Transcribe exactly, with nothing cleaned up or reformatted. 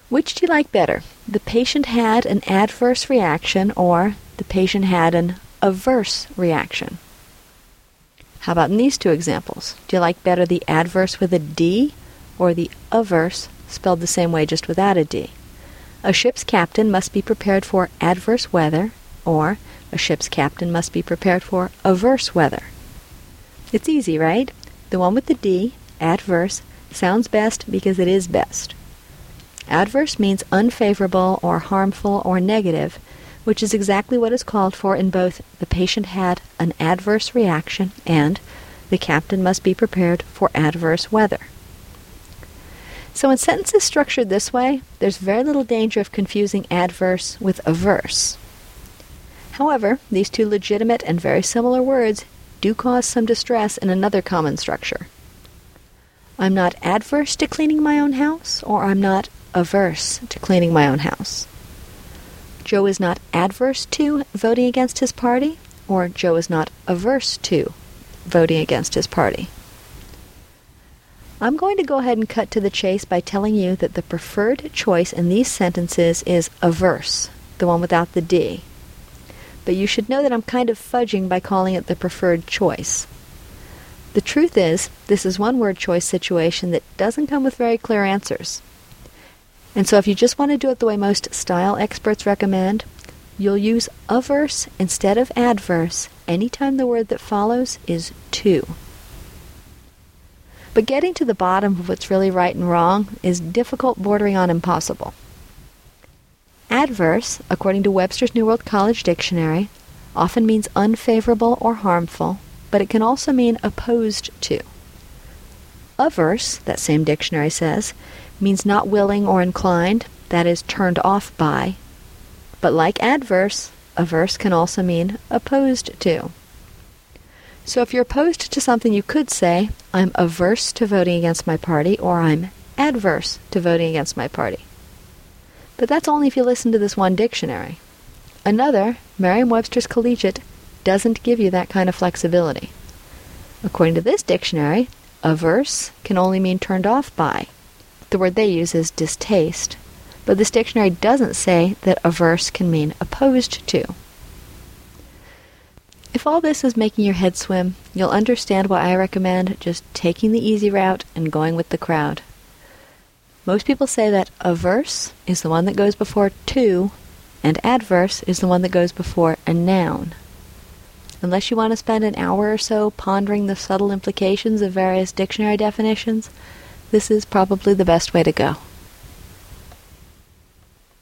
Which do you like better? The patient had an adverse reaction or the patient had an averse reaction? How about in these two examples? Do you like better the adverse with a D or the averse spelled the same way just without a D? A ship's captain must be prepared for adverse weather, or a ship's captain must be prepared for averse weather. It's easy, right? The one with the D, adverse, sounds best because it is best. Adverse means unfavorable or harmful or negative, which is exactly what is called for in both the patient had an adverse reaction and the captain must be prepared for adverse weather. So when sentences structured this way, there's very little danger of confusing adverse with averse. However, these two legitimate and very similar words do cause some distress in another common structure. I'm not adverse to cleaning my own house, or I'm not averse to cleaning my own house. Joe is not adverse to voting against his party, or Joe is not averse to voting against his party. I'm going to go ahead and cut to the chase by telling you that the preferred choice in these sentences is averse, the one without the D. But you should know that I'm kind of fudging by calling it the preferred choice. The truth is, this is one word choice situation that doesn't come with very clear answers. And so if you just want to do it the way most style experts recommend, you'll use averse instead of adverse anytime the word that follows is to. But getting to the bottom of what's really right and wrong is difficult, bordering on impossible. Adverse, according to Webster's New World College Dictionary, often means unfavorable or harmful, but it can also mean opposed to. Averse, that same dictionary says, means not willing or inclined, that is, turned off by. But like adverse, averse can also mean opposed to. So if you're opposed to something, you could say, I'm averse to voting against my party, or I'm adverse to voting against my party. But that's only if you listen to this one dictionary. Another, Merriam-Webster's Collegiate, doesn't give you that kind of flexibility. According to this dictionary, averse can only mean turned off by. The word they use is distaste, but this dictionary doesn't say that averse can mean opposed to. If all this is making your head swim, you'll understand why I recommend just taking the easy route and going with the crowd. Most people say that averse is the one that goes before to, and adverse is the one that goes before a noun. Unless you want to spend an hour or so pondering the subtle implications of various dictionary definitions, this is probably the best way to go.